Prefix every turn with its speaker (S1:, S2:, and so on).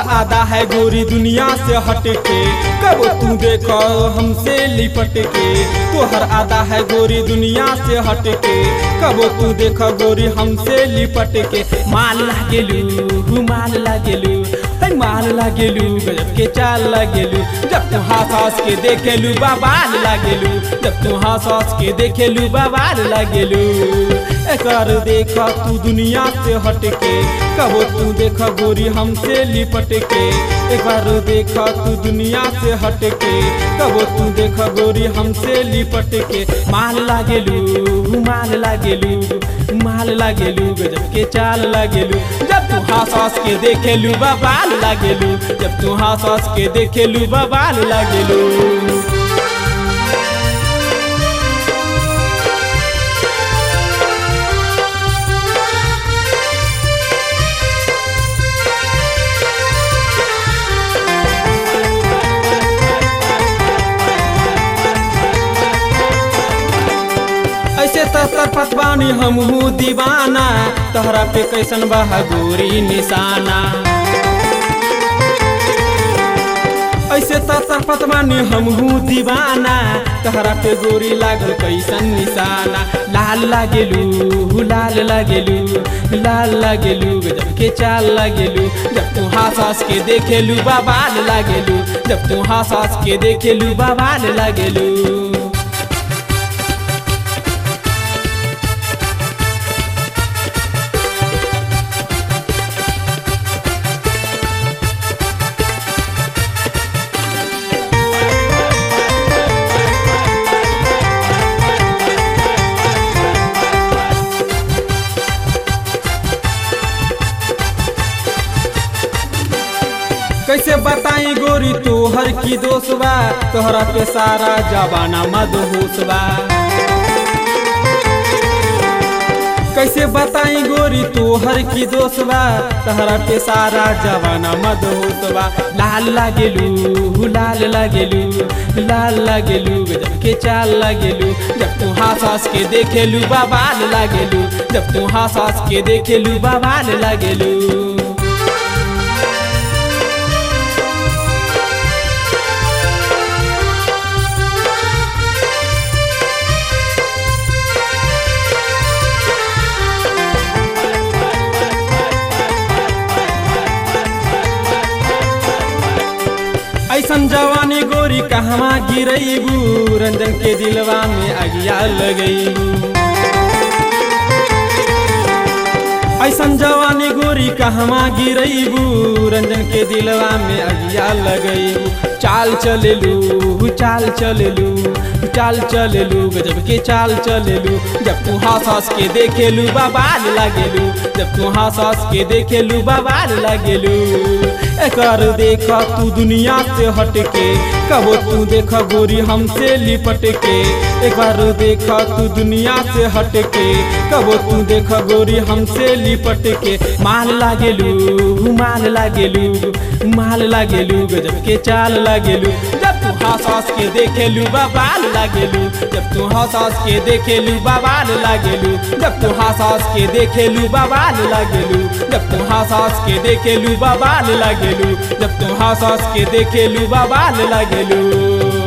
S1: आधा है गोरी दुनिया से हटके, कब तू देखो हमसे लिपट के। तोहर आधा है गोरी दुनिया से हटके, कब तू देखो गोरी हमसे लिपट के। माल लागेलू माल लागेलू माल लागेलू, गजब के चाल लागेलू। जब तू हंस हंस के देखेलू बवाल लागेलू, जब तू हंस हंस के देखेलू बवाल लागेलू। एकर देखा तू दुनिया से हटके, कब तू देखा गोरी हमसे लिपट के। एक बार देखा तू दुनिया से हटके, कब तू देखा गोरी हमसे लिपट के। माल लागेलू माल लागेलू माल लागेलू, गजब के चाल लागेलू। जब तू हंस हंस के देखेलू बवाल लागेलू, जब तू हंस हंस के देखेलू बवाल लागेलू। ऐसे तरफत बानी हमहू दीवाना, तोहरा पे कैसन बा गोरी निशाना। ऐसे तरफत बानी हमहू दीवाना, तोहरा पे गोरी लागल कैसन निशाना। लाल लागेलू लाल लागेलू लाल लागेलू, गजब के चाल लागेलू। जब तू हंस हंस के देखेलू बवाल लागेलू, जब तू हंस हंस के देखेलू बवाल लागेलू। कैसे बताई गोरी तोहर की दोष बा, तोहरा पे सारा जवाना मदहोश बा। कैसे बताई गोरी तोहर की दोष बा, तोहरा पे सारा जवाना मदहोश बा। लाल लागेलू लाल लागेलू लाल लागेलू, गजब के चाल लागेलू। जब तू हंस हंस के देखेलू बवाल लागेलू, जब तू हंस हंस के देखेलू बवाल लागेलू। ऐसन जवानी गोरी कहवा गिरैबू, रंजन के दिलवा में अगिया लगैबू। ऐसन जवानी गोरी कहवा गिरैबू, रंजन के दिलवा में अगिया लगैबू। चाल चलेलू चाल चलेलू चाल चलेलू, गजब के चाल चलेलू। जब तू हंस हंस के देखेलू बवाल लागेलू, जब तू हंस हंस के देखेलू बवाल लागेलू। एकर देखा तू दुनिया से हटके, कब तू देखा गोरी हमसे लिपट के। एक बार देखा तू दुनिया से हटके, कब तू देखा गोरी हमसे लिपट के। माल लागेलू माल लागेलू माल लागेलू, गजब के चाल लागेलू। जब तू हंस हंस के देखेलू बवाल लागेलू, जब तू हंस हंस के देखेलू बवाल लागेलू। जब तू हंस हंस के देखेलू बवाल लागेलू, जब तू हंस हंस के देखेलू बवाल लागेलू। जब तू हंस हंस के देखेलू बवाल लागेलू।